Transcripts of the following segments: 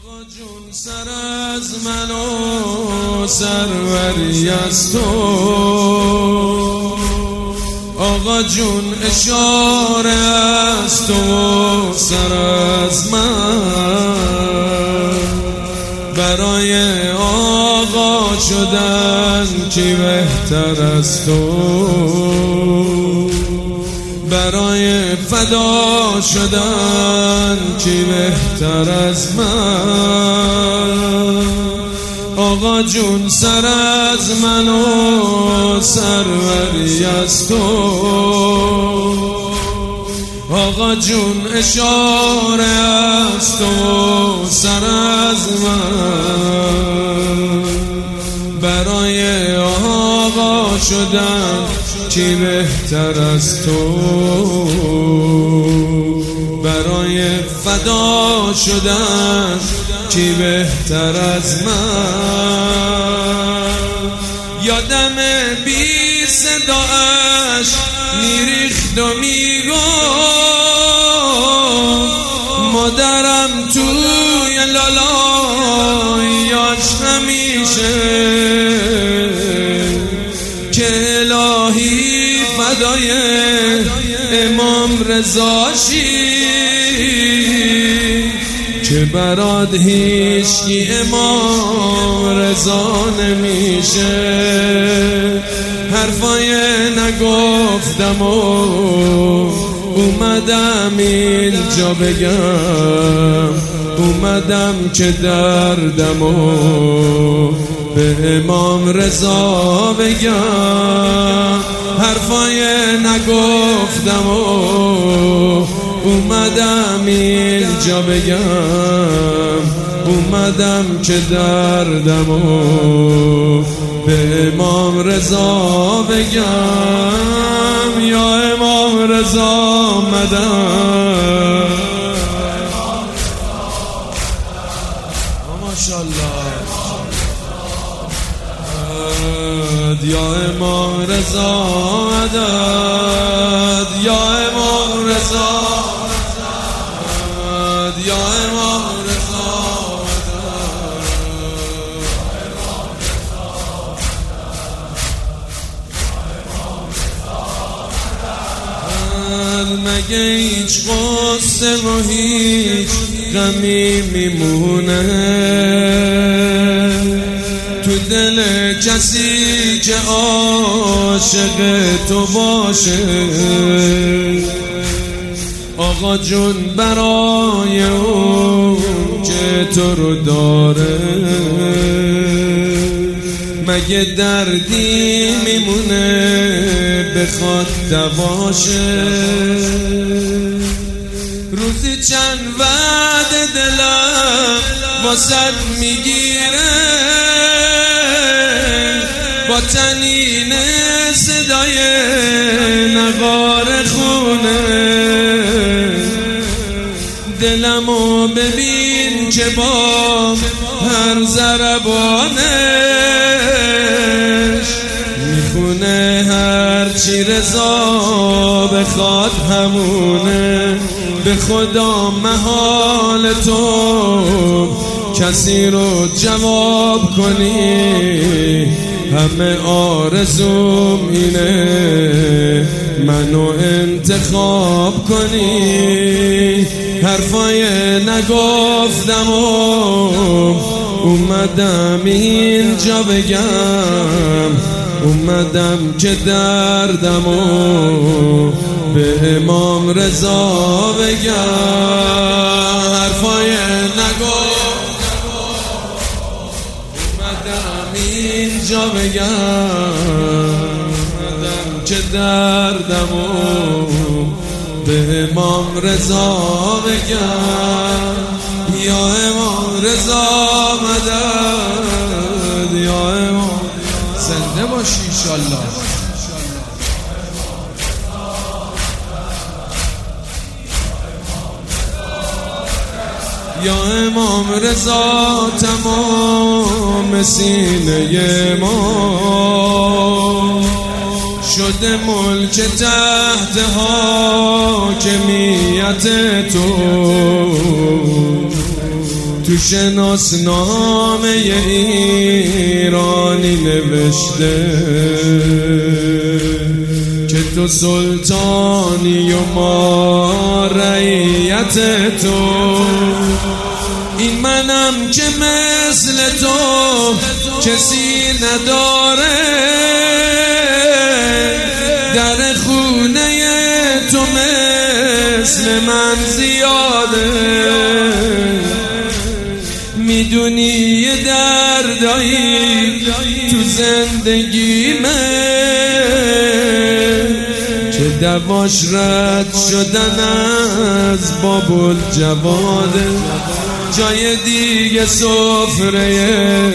آقا جون سر از من و سروری از تو، آقا جون اشاره از تو و سر از من. برای آقا شدن کی بهتر از تو، برای فدا شدن کی بهتر از من. آقا جون سر از من و سروری از تو، آقا جون اشاره از تو سر از من. برای آقا شدن کی بهتر از تو، برای فدا شدن کی بهتر از من. یادم بی صداش میریخت و میگفت مادرم توی لالایاش همیشه که الهی فدای امام رضاشی که برات هیچکی امام رضا نمیشه. حرفای نگفتم و اومدم اینجا بگم، اومدم که دردمو به امام رضا بگم. حرفای نگفتم و اومدم اینجا بگم، اومدم که دردمو به امام رضا بگم. یا امام رضا مدد، ماشاءالله. یا امام رضا مدد، یا امام رضا مدد، یا امام رضا مدد. مگه هیچ غصه و هیچ غمی میمونه تو دل کسی که عاشق تو باشه؟ آقا جون برای اون که تو رو داره مگه دردی میمونه بخواد دواشه؟ روزی چند وعده دلم واسد میگیره با تنین صدای نغاره خونه. دلمو ببین که با هر ضربانش میخونه هرچی رضا بخواد همونه. به خدا محال تو کسی رو جواب کنی، همه آرزوم اینه منو انتخاب کنی. حرفای نگفتم و اومدم اینجا بگم، اومدم که دردمو به امام رضا بگم. حرفای نگفتم اومدم اینجا بگم، اومدم که دردمو به امام رضا بگم. یا امام رضا مدد، یا امام زنده باشی انشالله. یا امام رضا تمام سینه ما شده ملک تحت حاکمیت تو. تو شناسنامه ایرانی نوشته که تو سلطانی و ما رعیت تو. این منم که مثل تو کسی نداره، در خونه تو مثل من زیاده. میدونی یه دردایی تو زندگیمه که دواش رد شدن از بابل جواده. جای دیگه سفره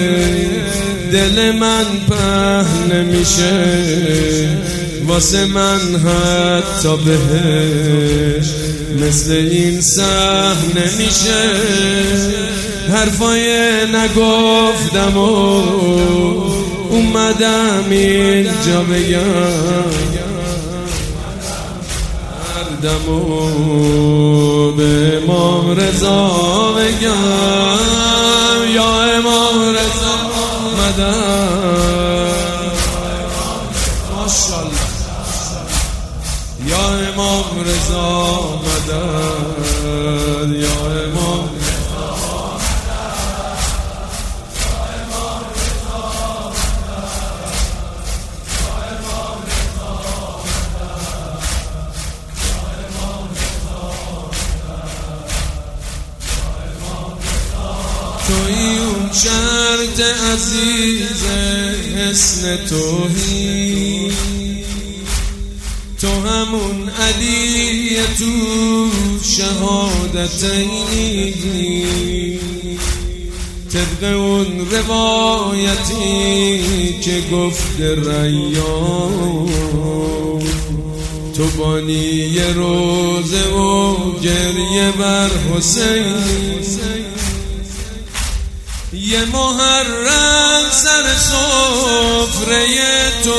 دل من پهن نمیشه، واسه من حتی بهش مثل این صحنه نمیشه. حرفای نگفتم و اومدم اینجا بگم، دردم و به امام رضا بگم. یا امام رضا مدد، ماشاءالله. یا امام رضا مدد، یا امام توی اون شرط عزیز حسن توهی، تو همون علی تو شهادتینی، طبق اون روایتی که گفت ریان، تو بانی روزه و گریه بر حسین. یه محرم سر سفره تو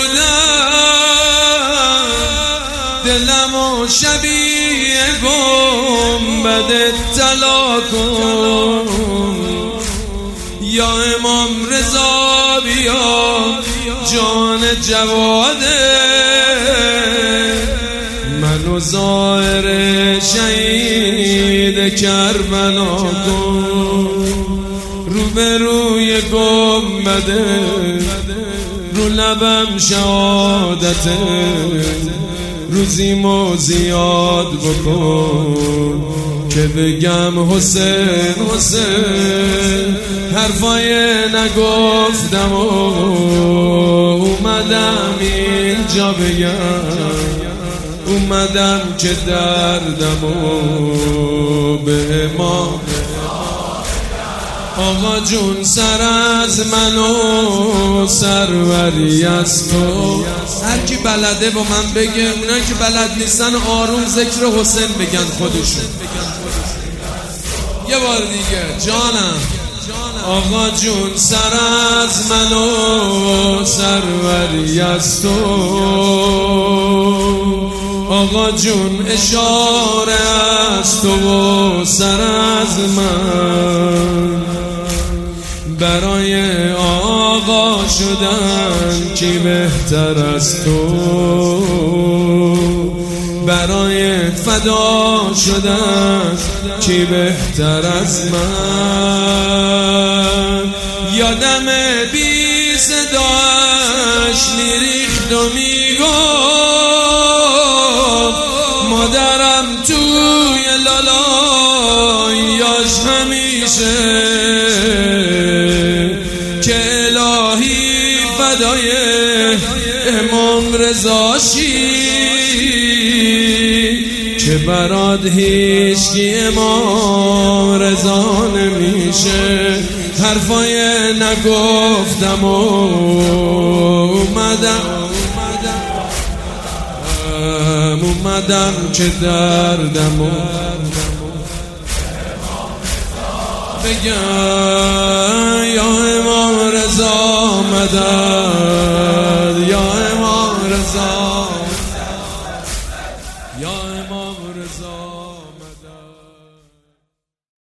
بودم، دلم و شبیه گنبد طلا کن. یا امام رضا بیا جان جواده، منو زائر شهید کربلا کن. روبروی گنبده رو لبم شهادته، روزیمو زیاد بکن که بگم حسین حسین. حرفای نگفتم و اومدم اینجا بگم، اومدم که دردم و به امام. آقا جون سر از من و سروری از تو. هر کی بلده با من بگه، اونایی که بلد نیستن آروم ذکر حسین بگن خودشون. یه بار دیگه جانم. آقا جون سر از من و سروری از تو. آقا جون اشاره از تو و سر از من. برای آقا شدن کی بهتر از تو، برای فدا شدن کی بهتر از من. یادم بی صداش میریخت و میگفت مادرم توی لالایاش همیشه، که الهی فدای امام رضاشی، که برات هیچکی امام رضا نمیشه. حرفای نگفتم و اومدم که دردم و بگم. یا امام رضا مدد،